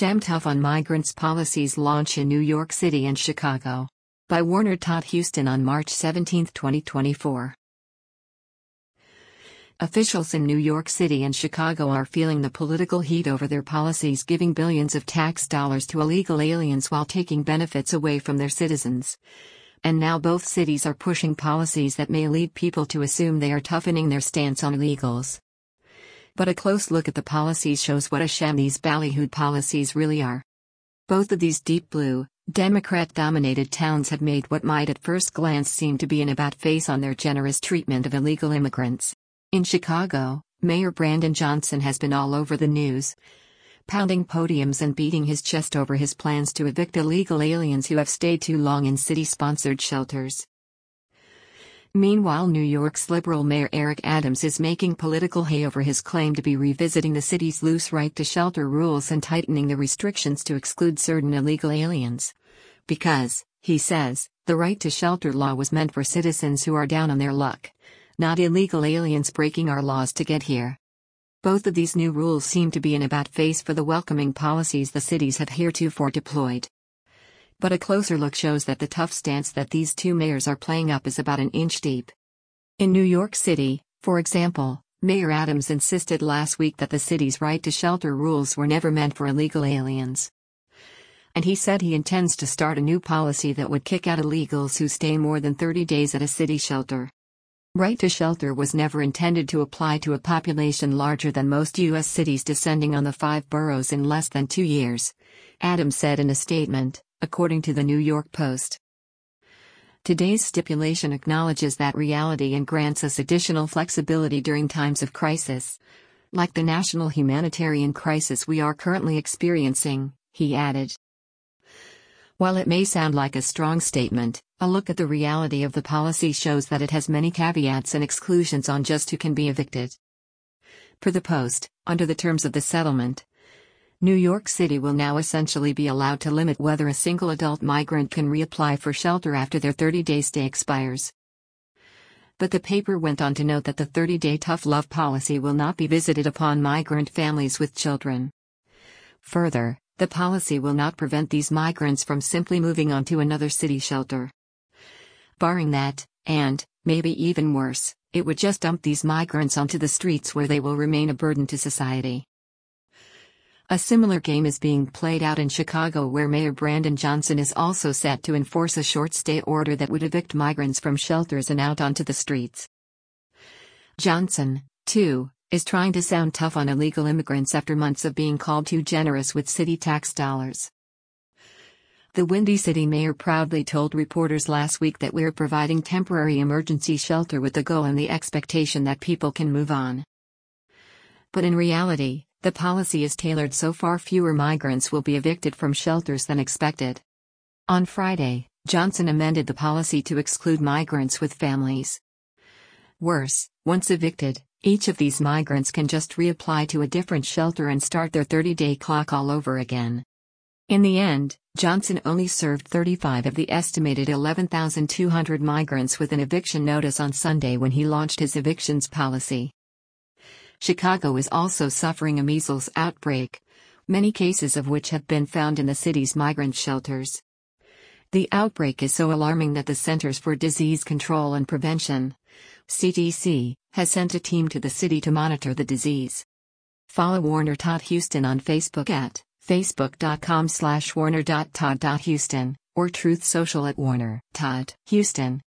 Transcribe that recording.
Sham Tough on Migrants Policies Launch in New York City and Chicago. By Warner Todd Huston on March 17, 2024. Officials in New York City and Chicago are feeling the political heat over their policies giving billions of tax dollars to illegal aliens while taking benefits away from their citizens. And now both cities are pushing policies that may lead people to assume they are toughening their stance on illegals. But a close look at the policies shows what a sham these ballyhooed policies really are. Both of these deep blue, Democrat-dominated towns have made what might at first glance seem to be an about-face on their generous treatment of illegal immigrants. In Chicago, Mayor Brandon Johnson has been all over the news, pounding podiums and beating his chest over his plans to evict illegal aliens who have stayed too long in city-sponsored shelters. Meanwhile, New York's liberal Mayor Eric Adams is making political hay over his claim to be revisiting the city's loose right to shelter rules and tightening the restrictions to exclude certain illegal aliens. Because, he says, the right to shelter law was meant for citizens who are down on their luck, not illegal aliens breaking our laws to get here. Both of these new rules seem to be an about-face for the welcoming policies the cities have heretofore deployed. But a closer look shows that the tough stance that these two mayors are playing up is about an inch deep. In New York City, for example, Mayor Adams insisted last week that the city's right to shelter rules were never meant for illegal aliens. And he said he intends to start a new policy that would kick out illegals who stay more than 30 days at a city shelter. Right to shelter was never intended to apply to a population larger than most U.S. cities descending on the 5 boroughs in less than 2 years, Adams said in a statement, according to the New York Post. Today's stipulation acknowledges that reality and grants us additional flexibility during times of crisis, like the national humanitarian crisis we are currently experiencing, he added. While it may sound like a strong statement, a look at the reality of the policy shows that it has many caveats and exclusions on just who can be evicted. Per the Post, under the terms of the settlement, New York City will now essentially be allowed to limit whether a single adult migrant can reapply for shelter after their 30-day stay expires. But the paper went on to note that the 30-day tough love policy will not be visited upon migrant families with children. Further, the policy will not prevent these migrants from simply moving on to another city shelter. Barring that, and, maybe even worse, it would just dump these migrants onto the streets where they will remain a burden to society. A similar game is being played out in Chicago, where Mayor Brandon Johnson is also set to enforce a short-stay order that would evict migrants from shelters and out onto the streets. Johnson, too, is trying to sound tough on illegal immigrants after months of being called too generous with city tax dollars. The Windy City mayor proudly told reporters last week that we're providing temporary emergency shelter with the goal and the expectation that people can move on. But in reality, the policy is tailored so far fewer migrants will be evicted from shelters than expected. On Friday, Johnson amended the policy to exclude migrants with families. Worse, once evicted, each of these migrants can just reapply to a different shelter and start their 30-day clock all over again. In the end, Johnson only served 35 of the estimated 11,200 migrants with an eviction notice on Sunday when he launched his evictions policy. Chicago is also suffering a measles outbreak, many cases of which have been found in the city's migrant shelters. The outbreak is so alarming that the Centers for Disease Control and Prevention, CDC, has sent a team to the city to monitor the disease. Follow Warner Todd Huston on Facebook at facebook.com/warner.todd.huston or Truth Social at Warner Todd Huston.